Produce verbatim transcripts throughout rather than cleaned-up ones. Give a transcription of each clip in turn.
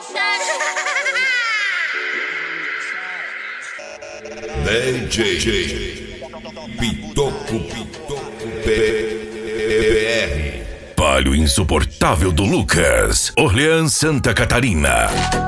D J Pitoco Pitoco P R. Palio insuportável do Lucas, Orleans, Santa Catarina.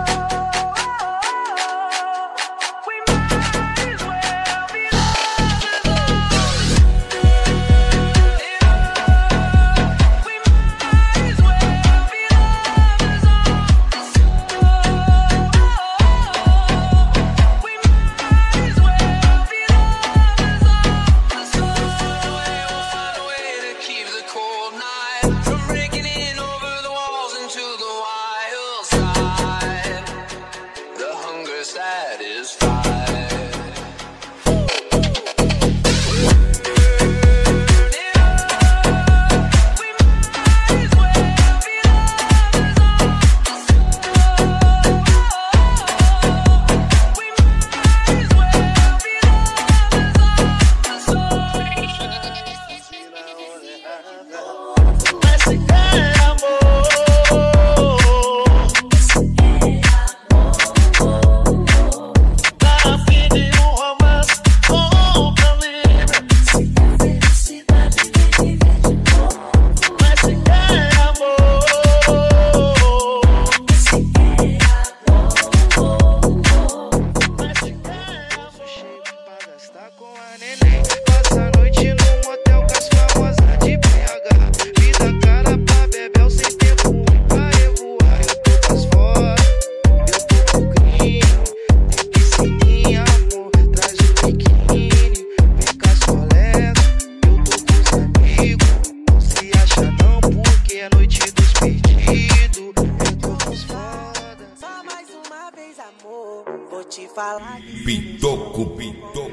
Pitoco Pitoco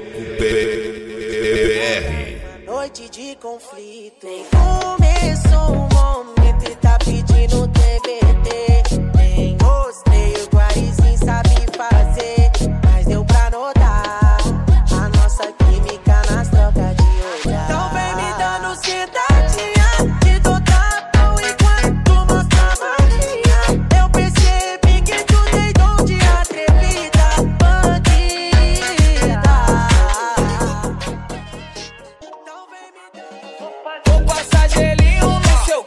P R. Noite de conflito. Nem começou o momento e tá pedindo T B T. Nem gostei, o Guarizinho sabe fazer, mas deu pra notar a nossa química nas trocas de olhar. Então vem me dando sentadinha, te dou tapão enquanto mostra a magia. Eu percebi que tu tem dom de atrevida, bandida. Então vem me dando. Vou passar gelinho no seu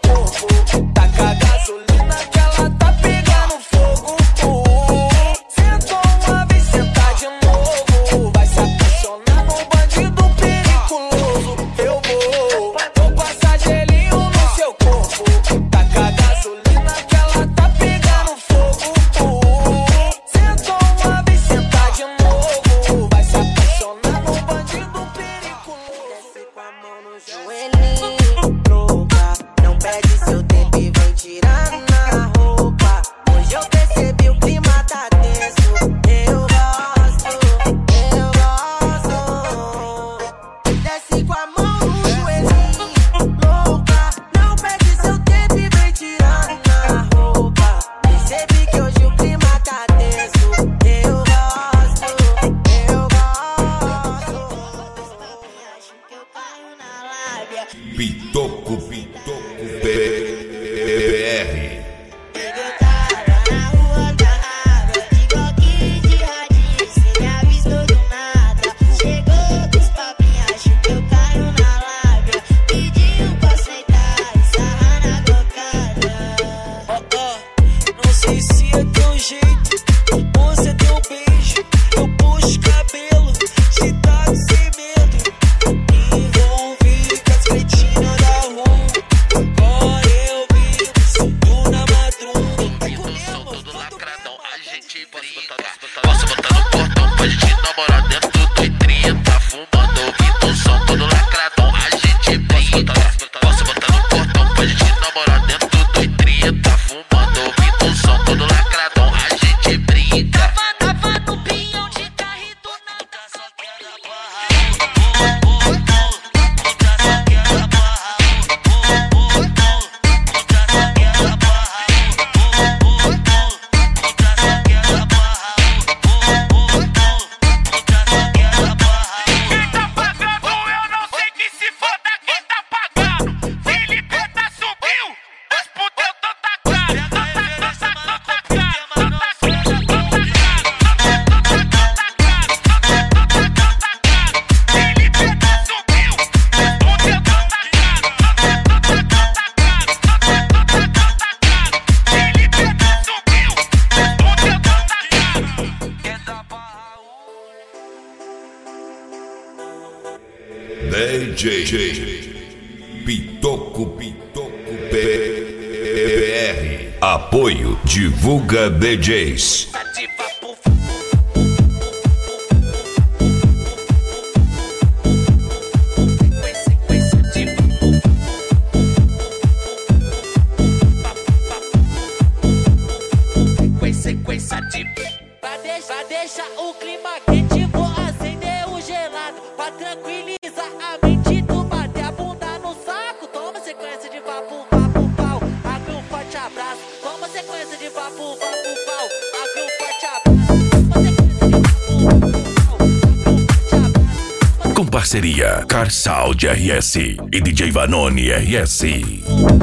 J Pitoco Pitoco B R. Apoio Divulga D Js. Sequência de pra deixar, deixa o clima quente, vou acender o gelado pra tranquilizar a mente. Tu bater a bunda no saco, toma sequência de vapo, vapo, pau. Abre um forte abraço, toma sequência de vapo, vapo, pau. Abre um forte abraço, toma sequência de vapo, vapo, pau. Abre um forte abraço. Com parceria Car Sound R S e D J Vanoni R S.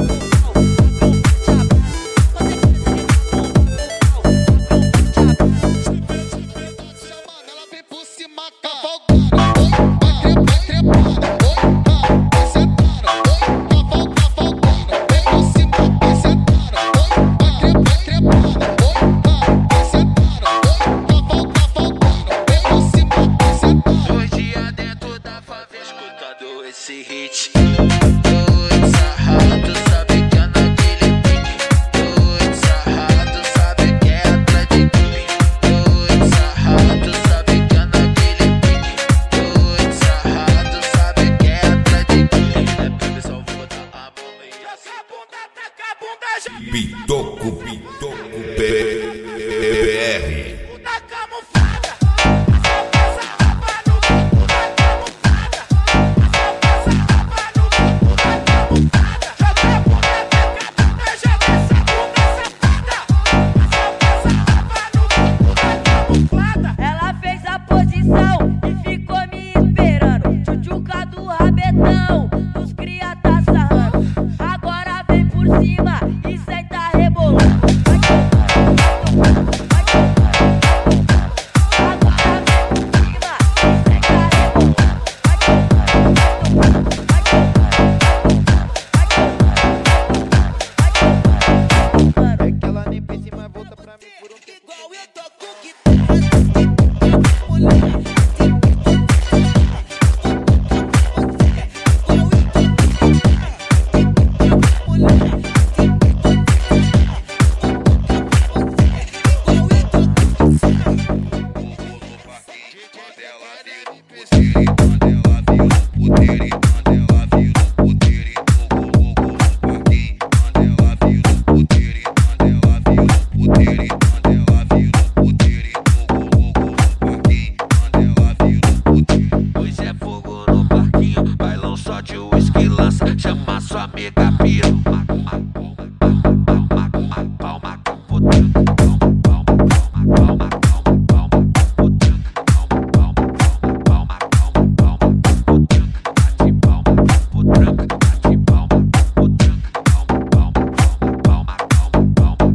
Esse hit, tô sarrado, sabe que é naquele pique. Tô sarrado, sabe que é atrás de mim. Tô sarrado, sabe que é naquele pique. Tô sarrado, sabe que é atrás de mim. É bebê, só vou botar a mão e essa bunda, taca a bunda já. Pitoco Pitoco B R. Bunda camuflada. Ela fez a posição e ficou me esperando. Tchutchuca do rabetão, dos cria tá sarrando. Agora vem por cima e senta rebolando. Hoje é fogo no parquinho, bailão só de uísque lança. Chama sua amiga pira. Palma com potranca, palma, palma, palma, palma, palma, potranca, palma, palma, palma, potranca, bate palma, potranca, bate palma, potranca, palma, palma, palma, palma, palma,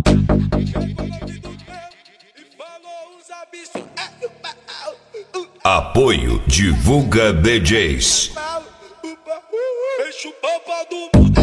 potranca. Apoio Divulga D Js. Deixa o papa do mundo.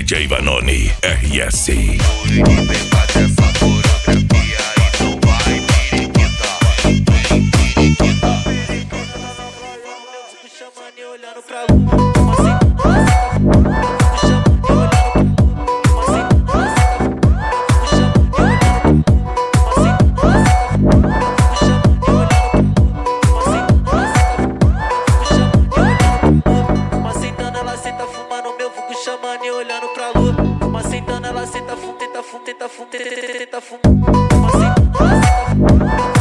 J Vanoni R S. Chamando e olhando pra lua. Uma sentando, ela senta, fum, tenta, fum, tenta, fum, tenta, fum. Uma sentando, ela senta, fum.